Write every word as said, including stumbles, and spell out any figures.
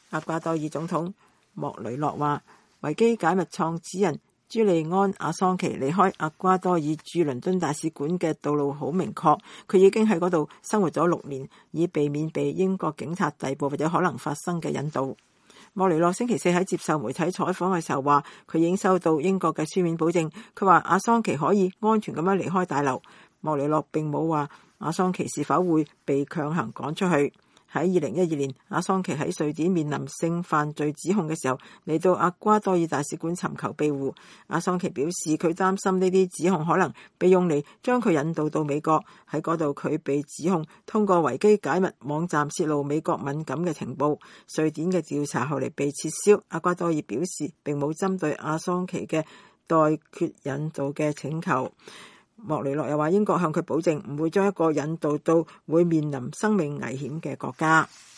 厄瓜多爾總統莫雷諾話，維基解密創始人朱利安·阿桑奇離開厄瓜多爾駐倫敦大使館嘅道路好明確，佢已經喺嗰度生活咗六年，以避免被英國警察逮捕或者可能發生嘅引渡。莫雷諾星期四喺接受媒體採訪嘅時候話，佢已經收到英國嘅書面保證，佢話阿桑奇可以安全咁樣離開大樓。莫雷諾並冇話阿桑奇是否會被強行趕出去。喺二零一二年，阿桑奇喺瑞典面臨性犯罪指控嘅時候，嚟到厄瓜多爾大使館尋求庇護。阿桑奇表示，佢擔心呢啲指控可能被用嚟將佢引渡到美國。喺嗰度，佢被指控通過維基解密網站泄露美國敏感嘅情報。瑞典嘅調查後嚟被撤銷。厄瓜多爾表示並冇針對阿桑奇嘅待決引渡嘅請求。莫雷諾又話，英國向佢保證唔會將一個引渡到會面臨生命危險嘅國家。